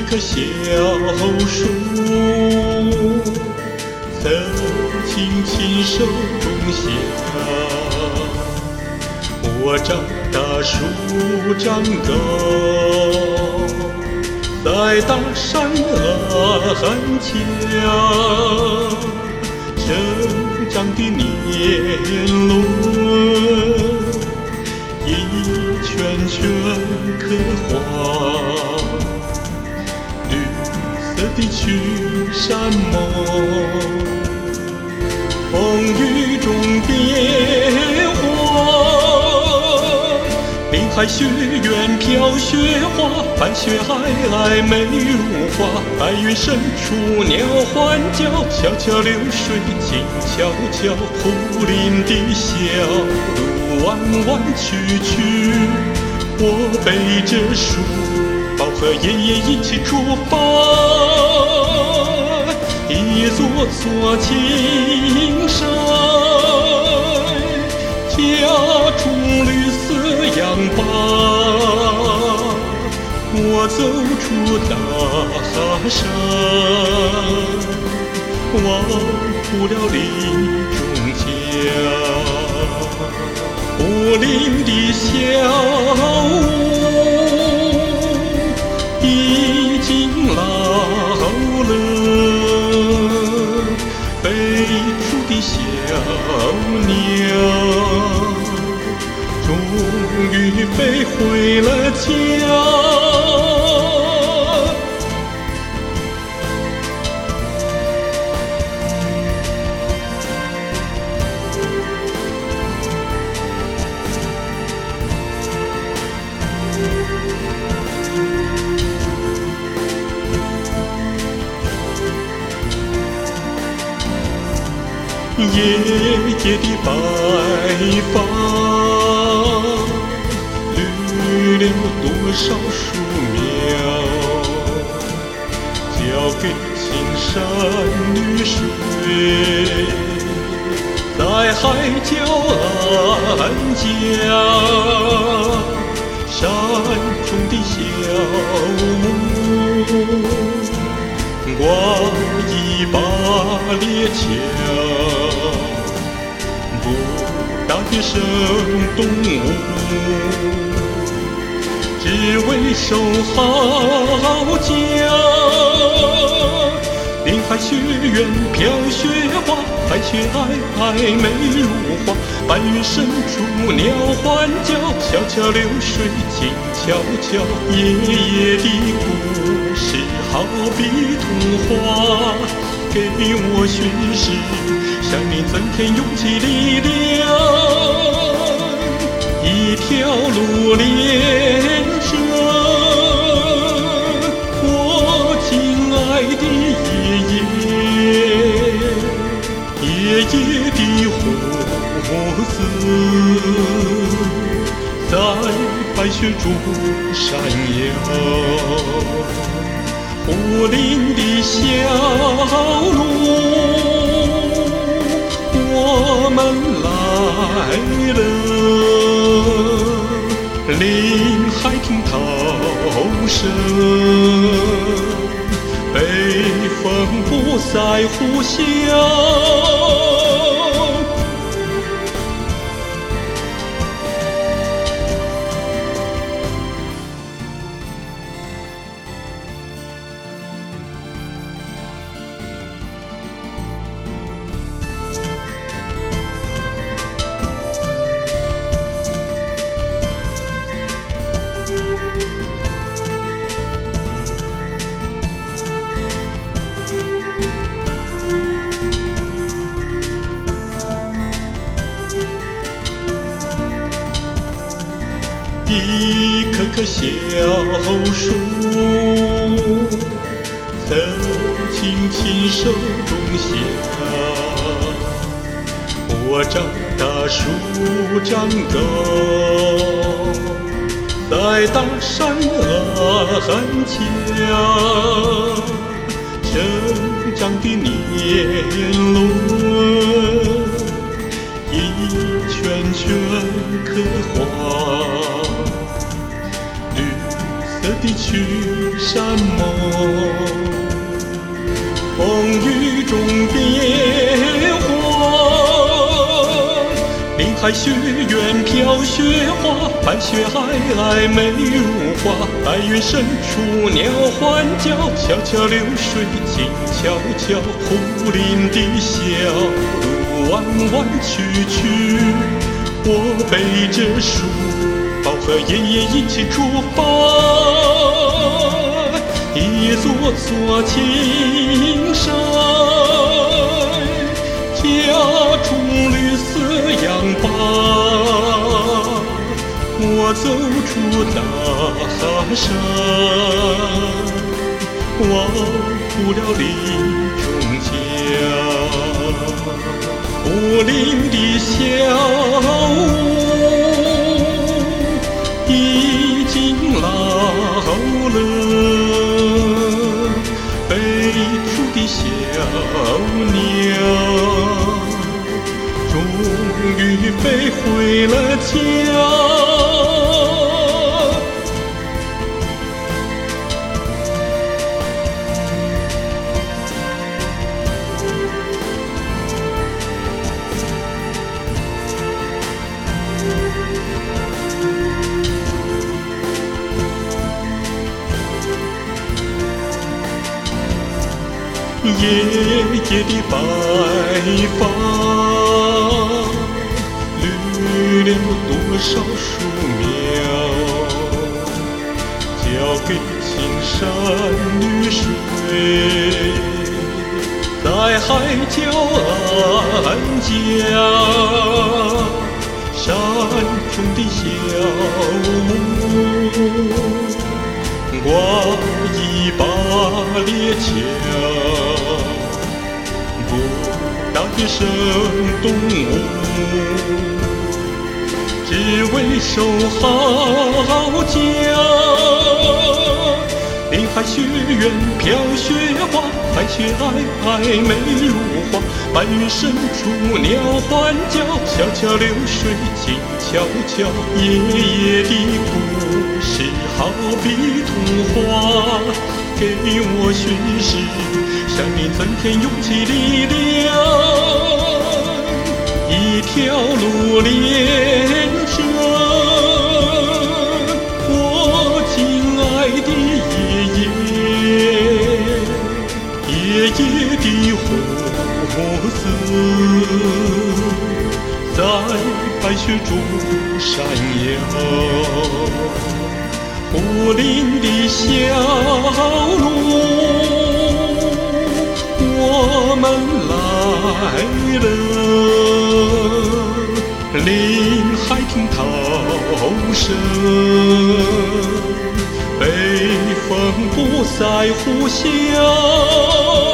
棵小树，曾经亲手种下。我长大树长高，在大山脚，成长的年轮，一圈圈刻画。绿色的群山梦，风雨中变化，林海雪原飘雪花，白雪皑皑美如画，白云深处鸟欢叫，小桥流水静悄悄，胡林的小路弯弯曲曲，我背着书包和爷爷一起出发，一座座青山夹中绿色杨疤，我走出大山，望不了林中家，武林的小屋已经老了，飞出的小鸟终于飞回了家。爷爷的白发绿了多少树苗，交给青山绿水，在海角岸家，山中的小屋挂一把猎枪，不大的生动物，只为守好家。林海雪原飘雪花，白雪皑皑美如画，白云深处鸟欢叫，小桥流水静悄悄。爷爷的故事好比童话，给我宣示生命增添勇气力量，一条路连着我敬爱的爷爷的胡子在白雪中闪耀，武林的小路我们来了，林海听涛声，北风不再呼啸。一棵棵小树，曾经亲手种下。我长大树长高，在大山脚，成长的年轮，一圈圈刻画。绿色色的去山盟，风雨中变化，林海雪原飘雪花，白雪皑皑美如画，白云深处鸟欢叫，小桥流水静悄悄，胡林的小路弯弯曲曲，我背着书包和爷爷一起出发，一座座青山夹中绿色杨疤，我走出大山，望不了林中桥，武林的小屋已经老了，飞出的小鸟终于飞回了家。爷爷的白发绿了多少树苗，交给青山绿水，在海角岸家，山中的小屋挂一把猎枪，不打野生动物，只为守好家。林海雪原飘雪花，白雪皑皑美如画，白云深处鸟欢叫，小桥流水静悄悄。爷爷的故事好比童话，给我宣示山林增添勇气力量，一条路连着我敬爱的爷爷的胡子在白雪中闪耀，武林的小路我们来了，林海听涛声，北风不再呼啸。